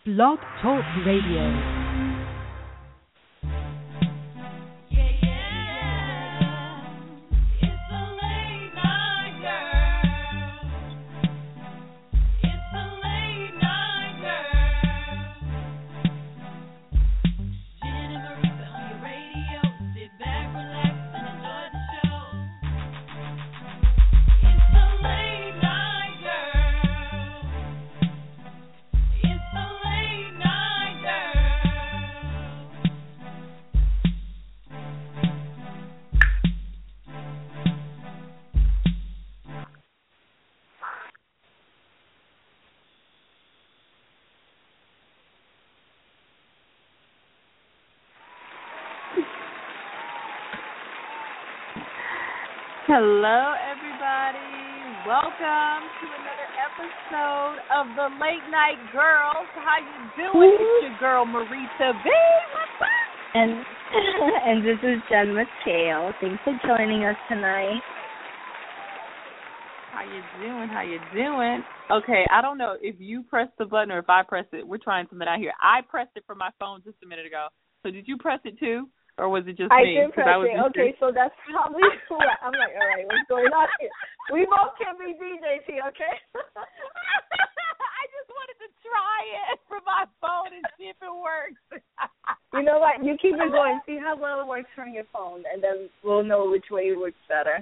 Blog Talk Radio. Hello, everybody. Welcome to another episode of the Late Night Girls. How you doing? It's your girl, Marita B. What's up? And this is Jen Mateo. Thanks for joining us tonight. How you doing? Okay, I don't know if you pressed the button or if I pressed it. We're trying something out here. I pressed it from my phone just a minute ago. So did you press it too? Or was it just me? I did press it. Okay, so that's probably cool. I'm like, all right, what's going on here? We both can be DJs here, okay? I just wanted to try it from my phone and see if it works. You know what? You keep it going. See how well it works from your phone, and then we'll know which way it works better.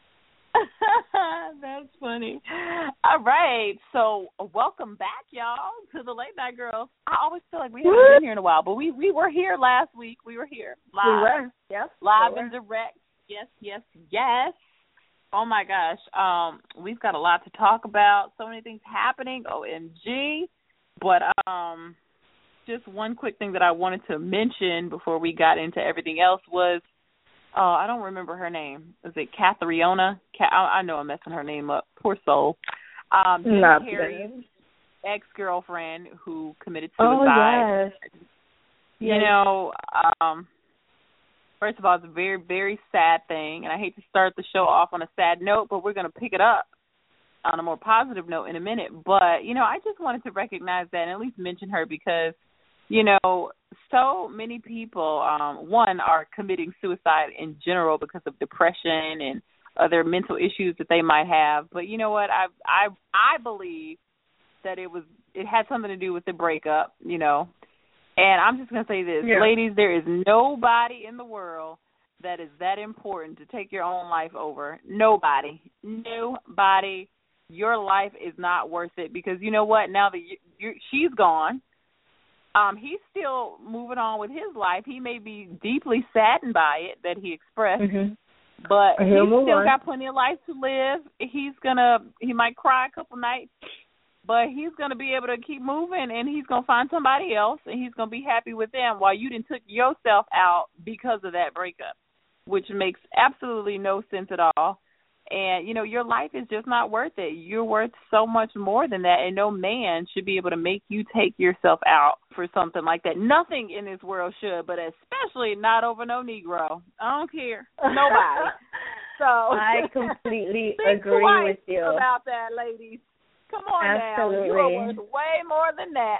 That's funny. All right, so welcome back, y'all, to the Late Night Girls. I always feel like we haven't been here in a while, but we were here last week. We were here live. We were, yes. Live and direct. Yes. Oh, my gosh. We've got a lot to talk about. So many things happening. OMG. But just one quick thing that I wanted to mention before we got into everything else was, I don't remember her name. Is it Cathriona? I know I'm messing her name up. Poor soul. Jim Carrey's ex-girlfriend who committed suicide. Oh, yes. You know, first of all, it's a very, very sad thing, and I hate to start the show off on a sad note, but we're going to pick it up on a more positive note in a minute. But, you know, I just wanted to recognize that and at least mention her because, you know, so many people, one, are committing suicide in general because of depression and other mental issues that they might have. But you know what? I believe that it had something to do with the breakup, you know. And I'm just going to say this. Yeah. Ladies, there is nobody in the world that is that important to take your own life over. Nobody. Your life is not worth it because you know what? Now that she's gone, he's still moving on with his life. He may be deeply saddened by it that he expressed, but he's still got plenty of life to live. He might cry a couple nights, but he's gonna be able to keep moving, and he's gonna find somebody else, and he's gonna be happy with them. While you didn't took yourself out because of that breakup, which makes absolutely no sense at all. And, you know, your life is just not worth it. You're worth so much more than that, and no man should be able to make you take yourself out for something like that. Nothing in this world should, but especially not over no Negro. I don't care. Nobody. So I completely think agree twice with you about that, ladies. Come on Absolutely. now. You are worth way more than that.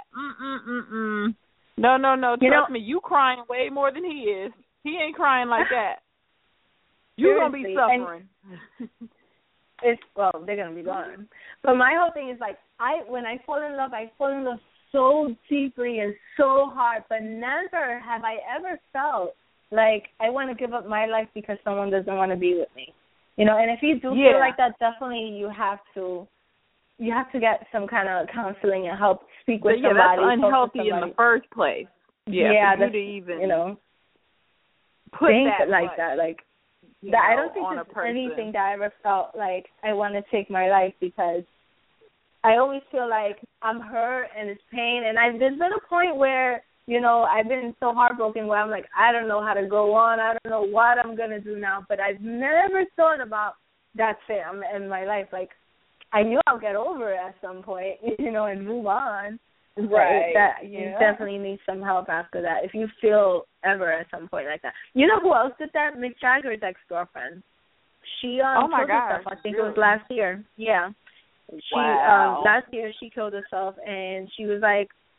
No. Trust me, you crying way more than he is. He ain't crying like that. You're going to be suffering. They're going to be gone. But my whole thing is, like, when I fall in love so deeply and so hard, but never have I ever felt like I want to give up my life because someone doesn't want to be with me. You know, and if you do feel like that, definitely you have to get some kind of counseling and help speak with somebody. That's unhealthy in the first place. Yeah, for you to even, you know, put think that like that, like. I don't think there's anything that I ever felt like I want to take my life because I always feel like I'm hurt and it's pain. And there's been a point where, you know, I've been so heartbroken where I'm like, I don't know how to go on. I don't know what I'm going to do now. But I've never thought about that's it. I'm in my life. Like, I knew I'll get over it at some point, you know, and move on. Right. You definitely need some help after that if you feel ever at some point like that. You know who else did that? Mick Jagger's ex-girlfriend. She killed herself. I think it was last year. Yeah. Last year she killed herself, and she was like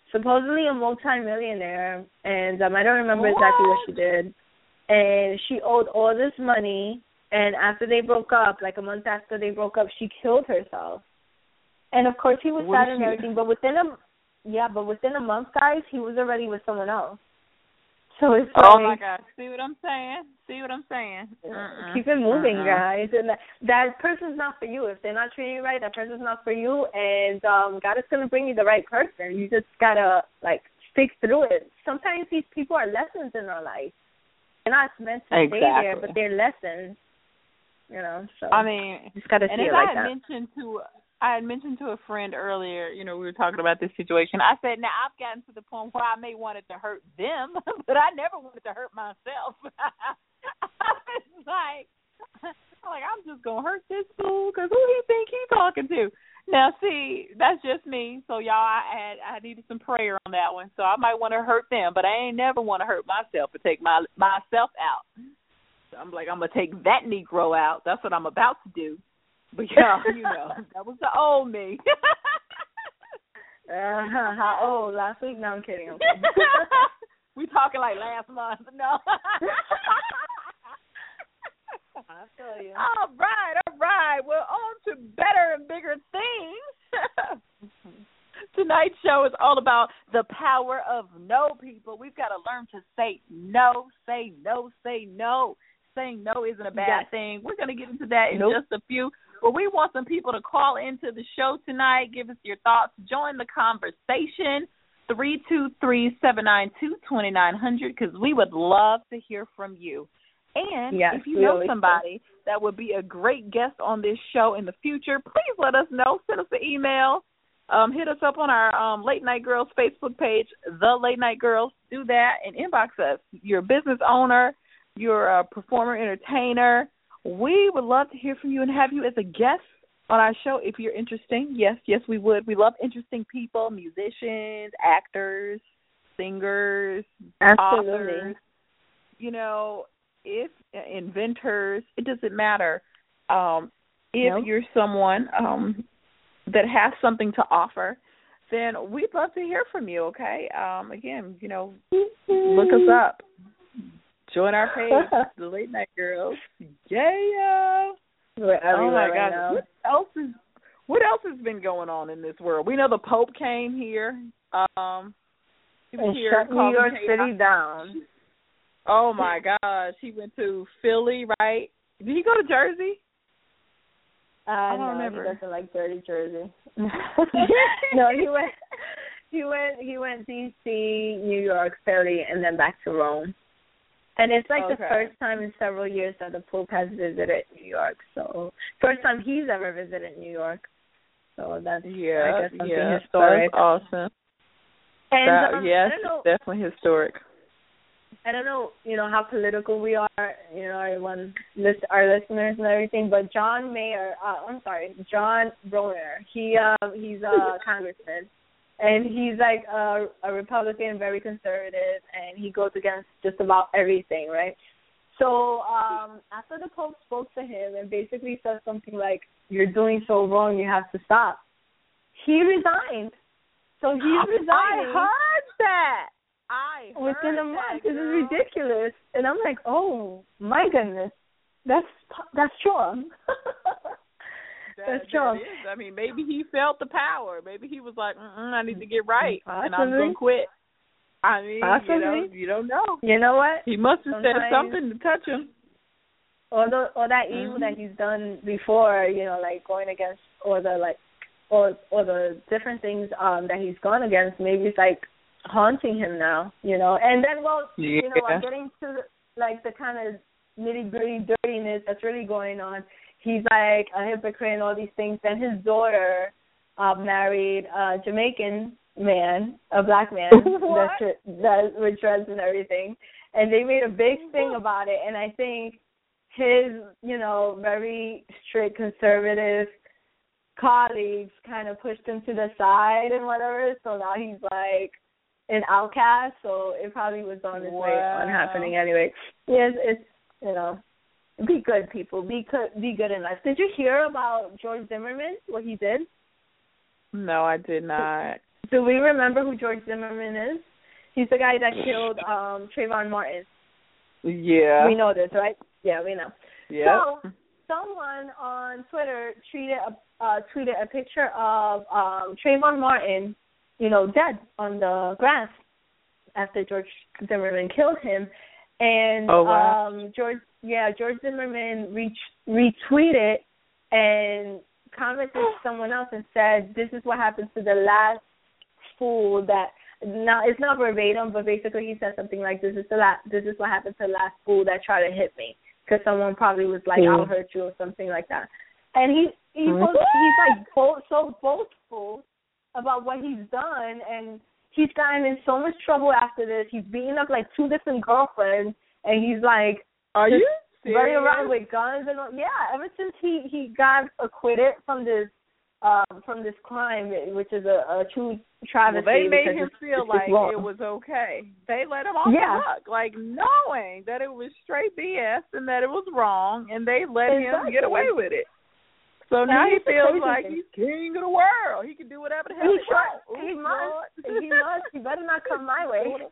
supposedly a multi-millionaire, and I don't remember exactly what she did. And she owed all this money, and after they broke up, like a month after they broke up, she killed herself. And of course, he was sad and everything, but within a month, guys, he was already with someone else. So it's like, oh my God, see what I'm saying? Keep it moving, guys. And that person's not for you. If they're not treating you right, that person's not for you. And God is going to bring you the right person. You just gotta stick through it. Sometimes these people are lessons in our life. They're not meant to stay there, but they're lessons. So I mean, you just gotta see it like that. I had mentioned to a friend earlier, we were talking about this situation. I said, now I've gotten to the point where I may want it to hurt them, but I never wanted to hurt myself. It's I'm just going to hurt this fool because who do you think he's talking to? Now, see, that's just me. So, y'all, I needed some prayer on that one. So I might want to hurt them, but I ain't never want to hurt myself or take myself out. So I'm I'm going to take that Negro out. That's what I'm about to do. But, that was the old me. How old? Last week? No, I'm kidding. We talking like last month. No. I feel you. All right. Well, on to better and bigger things. Tonight's show is all about the power of no, people. We've got to learn to say no, say no, say no. Saying no isn't a bad thing. We're going to get into that in just a few. But we want some people to call into the show tonight. Give us your thoughts. Join the conversation, 323-792-2900, because we would love to hear from you. And if you know somebody that would be a great guest on this show in the future, please let us know. Send us an email. Hit us up on our Late Night Girls Facebook page, The Late Night Girls. Do that and inbox us. You're a business owner. You're a performer, entertainer. We would love to hear from you and have you as a guest on our show if you're interesting. Yes, we would. We love interesting people, musicians, actors, singers, authors. If inventors, it doesn't matter. If you're someone that has something to offer, then we'd love to hear from you, okay? Again, look us up. Join our page, The Late Night Girls. Yeah. Oh my God. What else has been going on in this world? We know the Pope came here. He was here, shut New York City down. Oh my gosh. He went to Philly, right? Did he go to Jersey? I don't remember. He doesn't like dirty Jersey. No, he went DC, New York, Philly, and then back to Rome. And it's the first time in several years that the Pope has visited New York. So first time he's ever visited New York. So that's I guess something historic. That's awesome. And it's definitely historic. I don't know, how political we are, our listeners and everything, but John Broner, he's a congressman. And he's a Republican, very conservative, and he goes against just about everything, right? So after the Pope spoke to him and basically said something like, "You're doing so wrong, you have to stop," he resigned. So he's resigning. I heard that. Within a month. This is ridiculous. And I'm like, oh my goodness, that's strong. That's true. I mean, maybe he felt the power. Maybe he was like, I need to get right, and I'm going to quit. I mean, you don't know. You know what? He must have said something to touch him. Or that evil that he's done before, going against, or the different things that he's gone against, maybe it's haunting him now, And then, getting to the kind of nitty-gritty dirtiness that's really going on. He's a hypocrite and all these things. Then his daughter married a Jamaican man, a black man, with dreads and everything. And they made a big thing about it. And I think his, very strict conservative colleagues kind of pushed him to the side and whatever. So now he's an outcast. So it probably was on its way on happening anyway. Yes, it's, be good, people. Be good in life. Did you hear about George Zimmerman, what he did? No, I did not. Do we remember who George Zimmerman is? He's the guy that killed Trayvon Martin. Yeah. We know this, right? Yeah, we know. Yeah. So someone on Twitter tweeted a picture of Trayvon Martin, dead on the grass after George Zimmerman killed him. And George Zimmerman retweeted and commented to someone else and said, "This is what happened to the last fool that." Now it's not verbatim, but basically he said something like, "This is what happened to the last fool that tried to hit me," because someone probably was like, "I'll hurt you" or something like that. And he's like so boastful about what he's done, and he's gotten in so much trouble after this. He's beaten up like 2 different girlfriends, and he's like, "Are you serious?" Running around with guns and all. Yeah, ever since he got acquitted from this crime, which is a true travesty. Well, they made him feel like it was okay. They let him off the hook, like knowing that it was straight BS and that it was wrong, and they let him get away with it. So now he feels like he's king of the world. He can do whatever the hell he wants. He must. He better not come my way.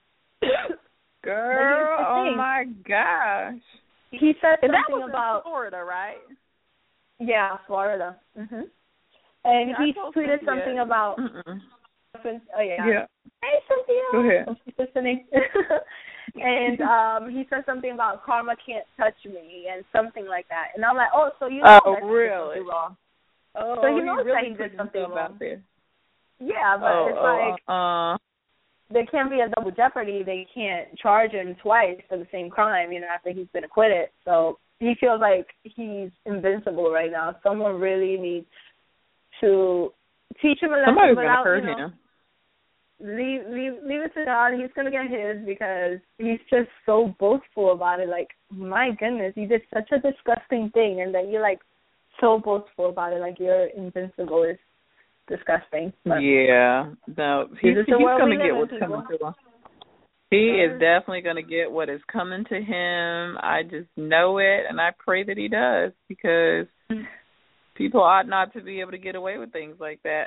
Girl, oh my gosh. He said something that was about in Florida, right? Yeah, Florida. Mhm. And he tweeted something about. Oh yeah. Hey, Cynthia. Go ahead. She's listening. And he said something about karma can't touch me and something like that. And I'm like, oh, so you know that really? Wrong. Oh, so he knows really that he did something wrong. There. Yeah, but it's like there can't be a double jeopardy. They can't charge him twice for the same crime, after he's been acquitted. So he feels like he's invincible right now. Someone really needs to teach him a lesson. Somebody's going to hurt him. Leave it to God. He's going to get his because he's just so boastful about it. Like, my goodness, you did such a disgusting thing, and then you're, like, so boastful about it. Like, you're invincible. It's disgusting. But yeah. No, he's going to get what's coming to him. He is definitely going to get what is coming to him. I just know it, and I pray that he does because people ought not to be able to get away with things like that,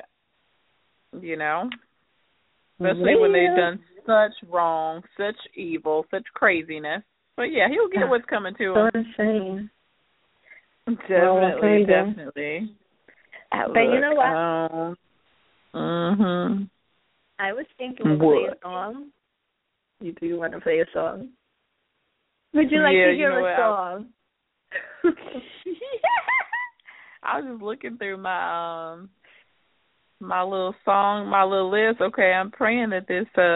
Especially when they've done such wrong, such evil, such craziness. But, yeah, he'll get what's coming to him. So insane. Definitely. But you know what? I was thinking we'd play a song. You do want to play a song? Would you like to hear a song? I was just looking through my my little song, my little list. Okay, I'm praying that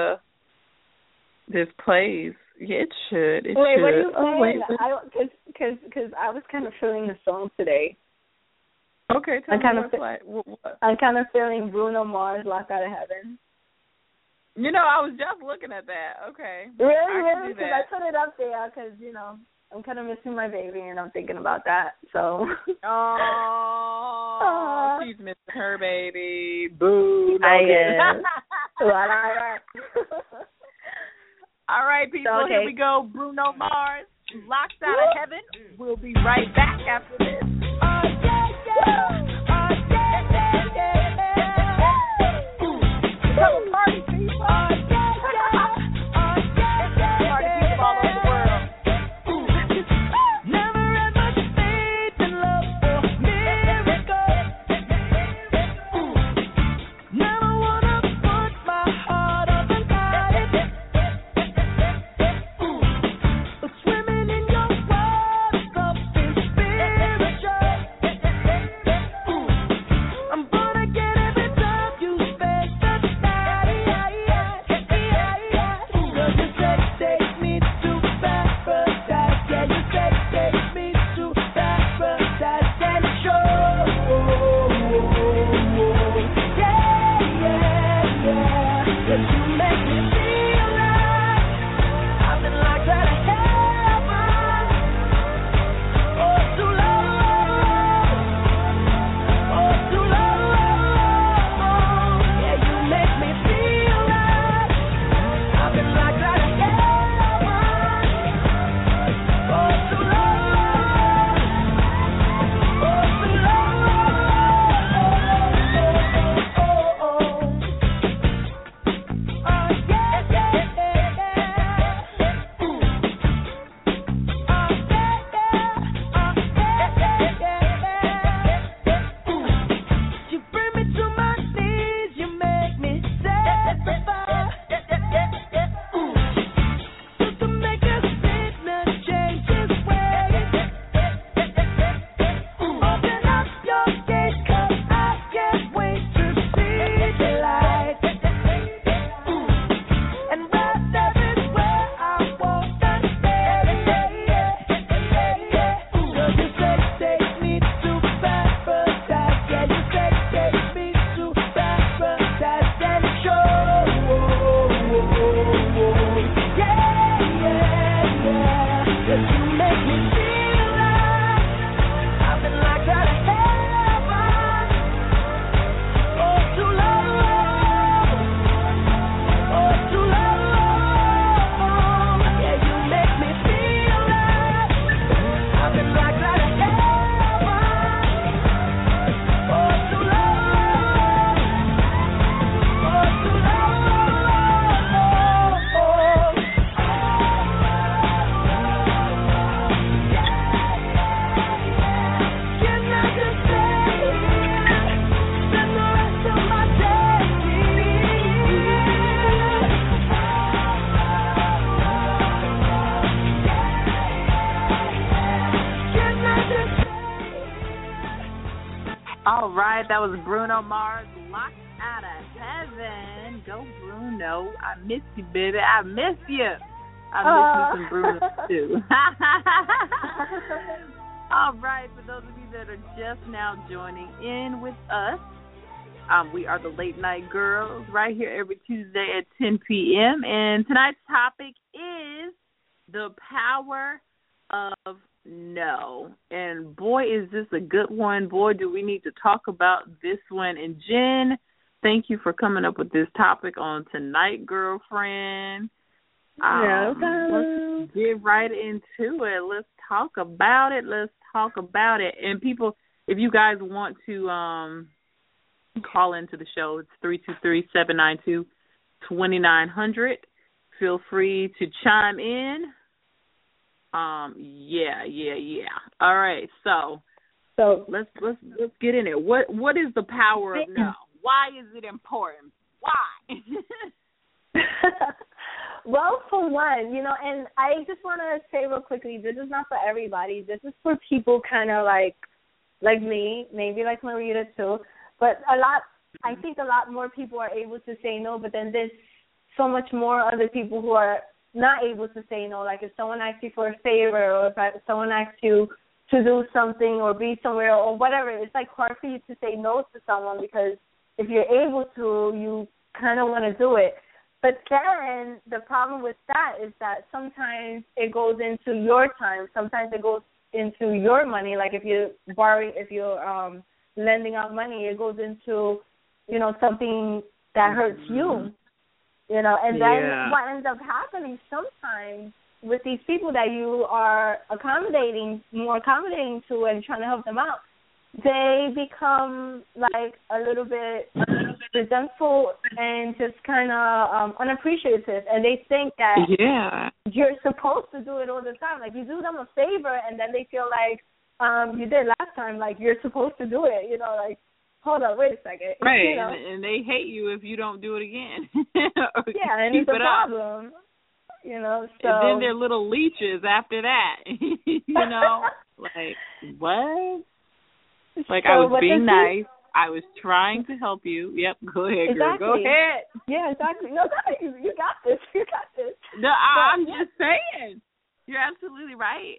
this plays. It should. It wait, should. What are you playing? Because I was kind of feeling the song today. Okay, tell me what. I'm kind of feeling Bruno Mars, "Locked Out of Heaven." I was just looking at that. Okay. Really? Because I put it up there because, I'm kind of missing my baby and I'm thinking about that. So. Oh, she's missing her baby. Boo. I am. All right, people, Here we go. Bruno Mars, "Locked Out of Heaven." We'll be right back after this. Party people. right, that was Bruno Mars, Locked Out of Heaven. Go, Bruno. I miss you, baby. I miss you. I miss you some Bruno, too. All right, for those of you that are just now joining in with us, we are the Late Night Girls right here every Tuesday at 10 p.m. And tonight's topic is the power of no. And boy, is this a good one. Boy, do we need to talk about this one. And Jen, thank you for coming up with this topic on tonight, girlfriend. Let's get right into it. Let's talk about it. And people, if you guys want to call into the show, it's 323-792-2900. Feel free to chime in. Yeah. All right, so let's get in it. What is the power of no? Why is it important? Why? Well, for one, and I just want to say real quickly, this is not for everybody. This is for people kind of like me, maybe like Marita too. But I think a lot more people are able to say no, but then there's so much more other people who are not able to say no. Like if someone asks you for a favor, or if someone asks you to do something or be somewhere or whatever, it's like hard for you to say no to someone, because if you're able to, you kind of want to do it. But then the problem with that is that sometimes it goes into your time. Sometimes it goes into your money. Like if you're lending out money, it goes into, something that hurts you. And then what ends up happening sometimes with these people that you are more accommodating to and trying to help them out, they become like a little bit resentful and just kind of unappreciative, and they think that you're supposed to do it all the time. Like you do them a favor, and then they feel like you did last time, like you're supposed to do it. Like, hold on, wait a second. Right, and they hate you if you don't do it again. And it's a problem. So. And then they're little leeches after that. Like, what? Like, I was being nice. I was trying to help you. Yep, go ahead, girl. Exactly. Go ahead. Yeah, exactly. No, you got this. No, I'm just saying. You're absolutely right.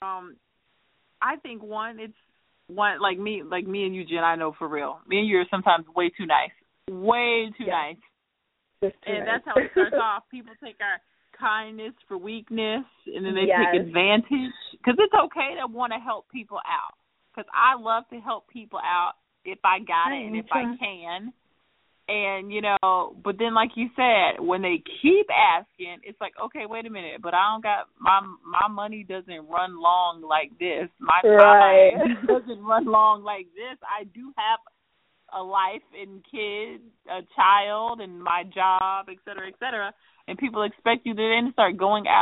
I think it's like me and you, Jen, I know for real. Me and you are sometimes way too nice. Way too nice. And that's how it starts off. People take our kindness for weakness, and then they take advantage. Because it's okay to want to help people out. Because I love to help people out if I got it and if I can. And, but then like you said, when they keep asking, it's like, okay, wait a minute, but I don't got, my money doesn't run long like this. My time doesn't run long like this. I do have a life and kids, a child, and my job, et cetera, and people expect you to then start going out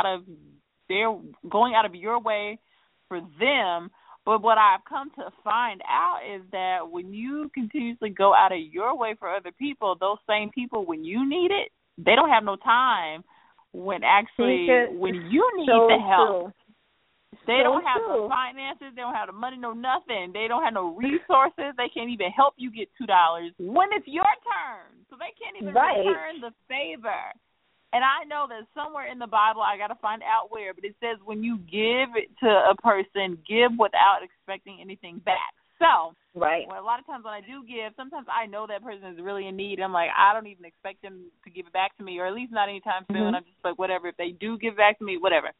of your way for them. But what I've come to find out is that when you continuously go out of your way for other people, those same people, when you need it, they don't have no time when you need the help. They don't have the finances. They don't have the money, no nothing. They don't have no resources. They can't even help you get $2 when it's your turn. So they can't even return the favor. And I know that somewhere in the Bible, I got to find out where, but it says when you give it to a person, give without expecting anything back. So, well, a lot of times when I do give, sometimes I know that person is really in need. I'm like, I don't even expect them to give it back to me, or at least not anytime soon. I'm just like, whatever. If they do give it back to me, whatever.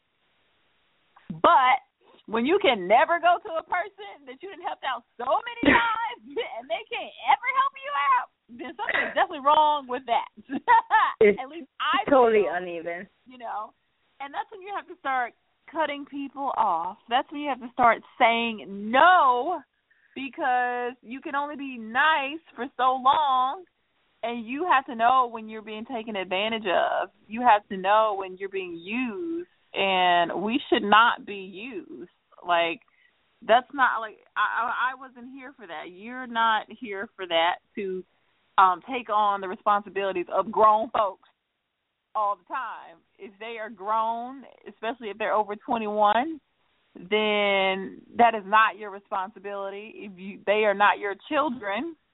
But when you can never go to a person that you done helped out so many times and they can't ever help you out, then something's definitely wrong with that. At least I totally uneven. And that's when you have to start cutting people off. That's when you have to start saying no, because you can only be nice for so long, and you have to know when you're being taken advantage of. You have to know when you're being used, and we should not be used. Like, that's not, like, I wasn't here for that. You're not here for that, to take on the responsibilities of grown folks all the time. If they are grown, especially if they're over 21, then that is not your responsibility. They are not your children,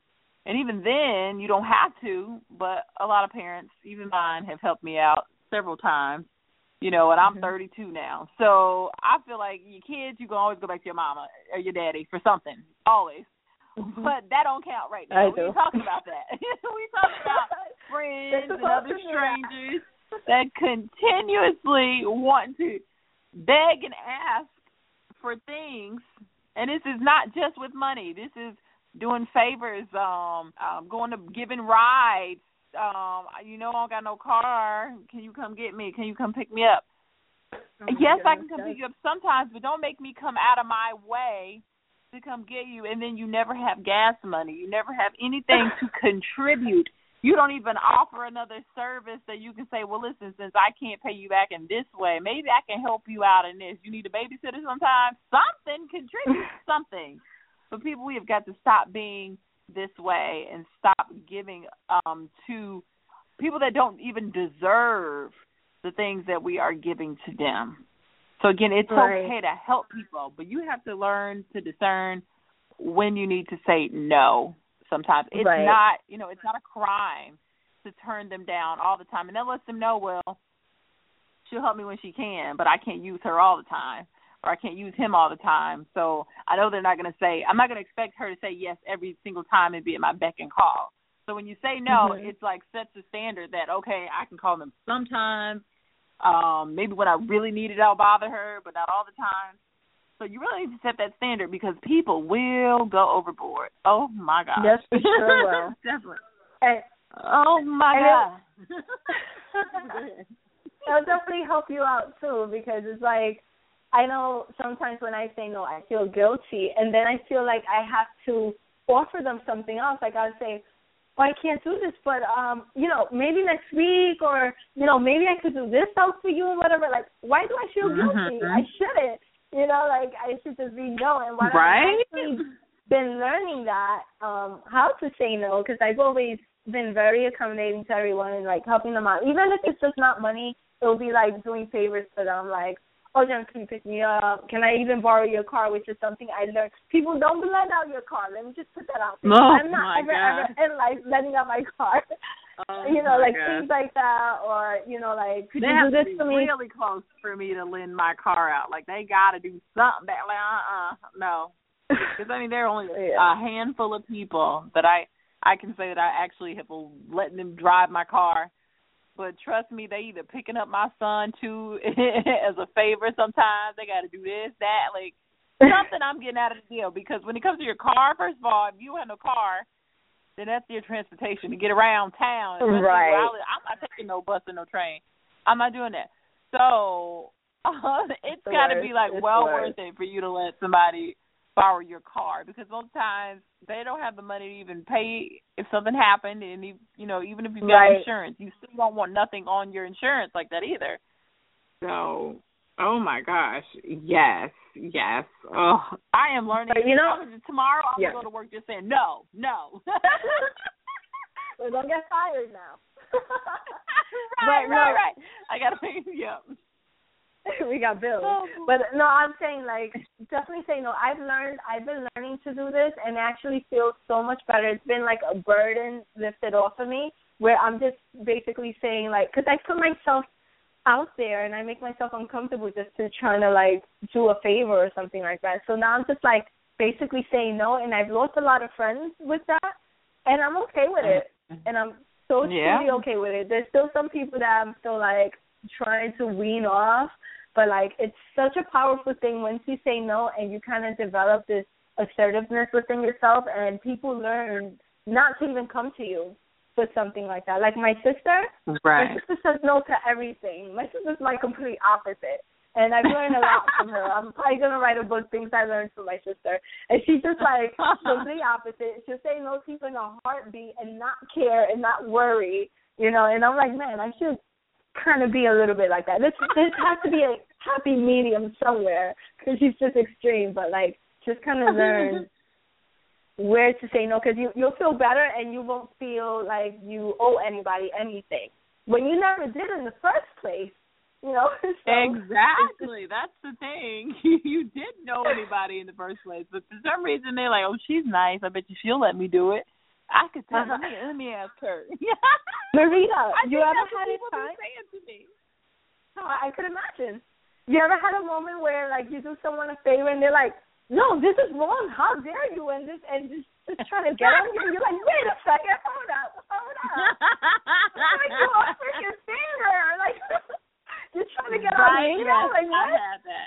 And even then, you don't have to, but a lot of parents, even mine, have helped me out several times, you know, and I'm 32 now. So I feel like your kids, you can always go back to your mama or your daddy for something, always. But that don't count right now. We ain't talking about that. We talking about friends and other strangers that continuously want to beg and ask for things. And this is not just with money. This is doing favors, going to giving rides. You know, I don't got no car. Can you come get me? Can you come pick me up? Yes, I can come pick you up sometimes, but don't make me come out of my way to come get you, and then you never have gas money. You never have anything to contribute. You don't even offer another service that you can say, well, listen, since I can't pay you back in this way, maybe I can help you out in this. You need a babysitter sometimes? Something, contribute something. But people, we have got to stop being this way and stop giving to people that don't even deserve the things that we are giving to them. So, again, it's okay to help people, but you have to learn to discern when you need to say no sometimes. It's not, you know, it's not a crime to turn them down all the time. And that lets them know, well, she'll help me when she can, but I can't use her all the time, or I can't use him all the time. So I know they're not going to say, I'm not going to expect her to say yes every single time and be at my beck and call. So when you say no, it's like sets the standard that, okay, I can call them sometimes. Maybe when I really need it, I'll bother her, but not all the time. So you really need to set that standard because people will go overboard. Oh, my God. Yes, for sure will. Definitely. Oh, my God. It'll definitely help you out, too, because it's like, I know sometimes when I say no, I feel guilty, and then I feel like I have to offer them something else. Like I'll say, well, I can't do this, but, you know, maybe next week, or, you know, maybe I could do this out for you or whatever. Like, why do I feel guilty? I shouldn't. You know, like, I should just be no. And what I've actually been learning that, how to say no, because I've always been very accommodating to everyone and, like, helping them out. Even if it's just not money, it'll be, like, doing favors for them, like, oh, Jen, can you pick me up? Can I even borrow your car, which is something I learned. People don't let out your car. Let me just put that out there. I'm not ever in life letting out my car. You know, like things like that, or, you know, like, could you do this for me? They have to be really close for me to lend my car out. Like, they got to do something back. Like, no. Because, I mean, there are only a handful of people that I can say that I actually have let them drive my car. But trust me, they either picking up my son, too, as a favor sometimes. They got to do this, that. Like, something I'm getting out of the deal. Because when it comes to your car, first of all, if you have no car, then that's your transportation to get around town. Right. I'm not taking no bus or no train. I'm not doing that. So it's got to be, like, worth it for you to let somebody borrow your car, because most times they don't have the money to even pay if something happened, and you know, even if you've got insurance, you still don't want nothing on your insurance like that either. So, oh my gosh, yes. Oh, I am learning. But, you know, tomorrow I'm gonna go to work just saying no. We're gonna get fired now. Right. I gotta we got bills. But no, I'm saying, like, definitely say no. I've been learning to do this, and it actually feels so much better. It's been like a burden lifted off of me, where I'm just basically saying, like, because I put myself out there and I make myself uncomfortable just to trying to, like, do a favor or something like that. So now I'm just, like, basically saying no, and I've lost a lot of friends with that, and I'm okay with it. And I'm so truly okay with it. There's still some people that I'm still, like, trying to wean off, but, like, it's such a powerful thing once you say no and you kind of develop this assertiveness within yourself, and people learn not to even come to you with something like that. Like my sister, my sister says no to everything. My sister's my complete opposite, and I've learned a lot from her. I'm probably going to write a book, Things I Learned from My Sister, and she's just, like, complete opposite. She'll say no to people in a heartbeat and not care and not worry, you know, and I'm like, man, I should kind of be a little bit like that. This has to be a happy medium somewhere, because she's just extreme, but, like, just kind of learn where to say no, because you'll feel better and you won't feel like you owe anybody anything when you never did in the first place, you know. So, exactly. That's the thing. You didn't know anybody in the first place, but for some reason they're like, oh, she's nice. I bet you she'll let me do it. I could tell. Let me ask her. Marita, you ever had a time? To me. I could imagine. You ever had a moment where, like, you do someone a favor and they're like, no, this is wrong. How dare you? And just trying to get on you. And you're like, wait a second. Hold up. Like, you a freaking favor. Like, you're trying to get on me. You know? Like, what? I had that.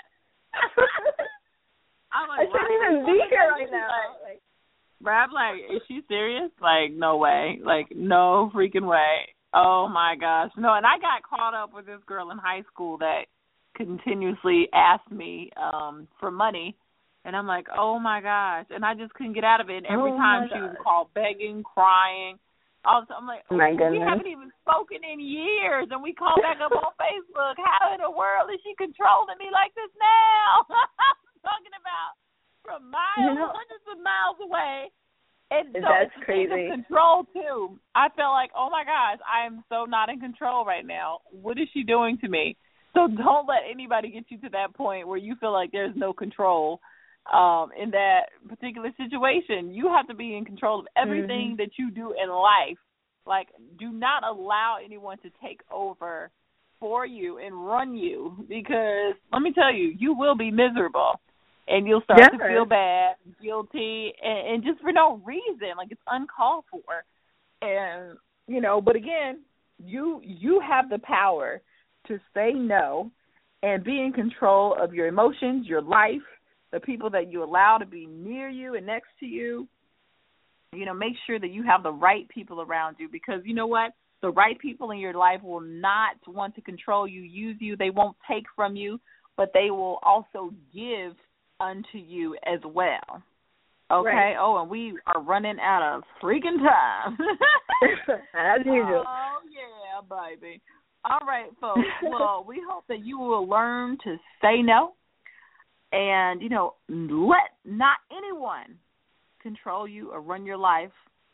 I'm like, I shouldn't even be here right now. Like, I'm like, is she serious? Like, no way. Like, no freaking way. Oh, my gosh. No, and I got caught up with this girl in high school that continuously asked me for money. And I'm like, oh, my gosh. And I just couldn't get out of it. And every time she would call begging, crying. I'm like, we haven't even spoken in years. And we call back up on Facebook. How in the world is she controlling me like this now? I'm talking about from miles, hundreds of miles away. And so that's it's crazy. Control, too. I felt like, oh, my gosh, I am so not in control right now. What is she doing to me? So don't let anybody get you to that point where you feel like there's no control in that particular situation. You have to be in control of everything that you do in life. Like, do not allow anyone to take over for you and run you, because let me tell you, you will be miserable. And you'll start to feel bad, guilty, and just for no reason. Like, it's uncalled for. And, but again, you have the power to say no and be in control of your emotions, your life, the people that you allow to be near you and next to you. Make sure that you have the right people around you, because you know what? The right people in your life will not want to control you, use you. They won't take from you, but they will also give unto you as well. Okay? Right. Oh, and we are running out of freaking time. As usual. Oh, yeah, baby. All right, folks. Well, we hope that you will learn to say no and, let not anyone control you or run your life.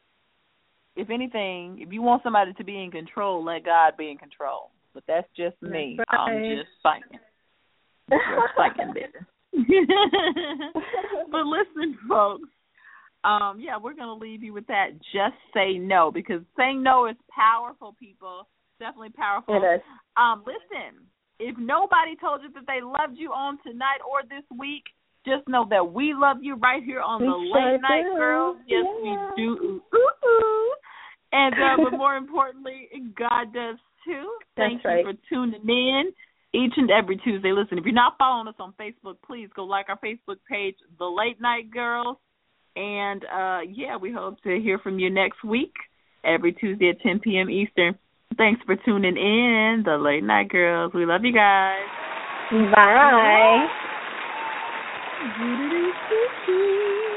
If anything, if you want somebody to be in control, let God be in control. But that's just me. Right. I'm just psyching. Just psyching, baby. But listen, folks, we're going to leave you with that. Just say no, because saying no is powerful, people. Definitely powerful. It is. Listen, if nobody told you that they loved you on tonight or this week, just know that we love you right here on the Late Night Girls. Yes, we do. And but more importantly, God does too. Thank you for tuning in each and every Tuesday. Listen, if you're not following us on Facebook, please go like our Facebook page, The Late Night Girls. And, we hope to hear from you next week, every Tuesday at 10 p.m. Eastern. Thanks for tuning in, The Late Night Girls. We love you guys. Bye.